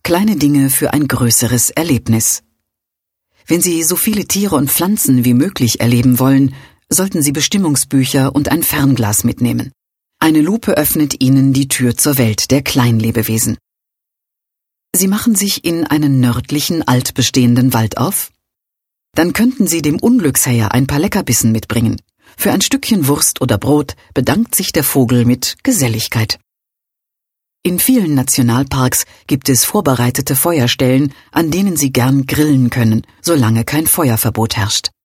Kleine Dinge für ein größeres Erlebnis. Wenn Sie so viele Tiere und Pflanzen wie möglich erleben wollen, sollten Sie Bestimmungsbücher und ein Fernglas mitnehmen. Eine Lupe öffnet Ihnen die Tür zur Welt der Kleinlebewesen. Sie machen sich in einen nördlichen, altbestehenden Wald auf? Dann könnten Sie dem Unglücksheer ein paar Leckerbissen mitbringen. Für ein Stückchen Wurst oder Brot bedankt sich der Vogel mit Geselligkeit. In vielen Nationalparks gibt es vorbereitete Feuerstellen, an denen Sie gern grillen können, solange kein Feuerverbot herrscht.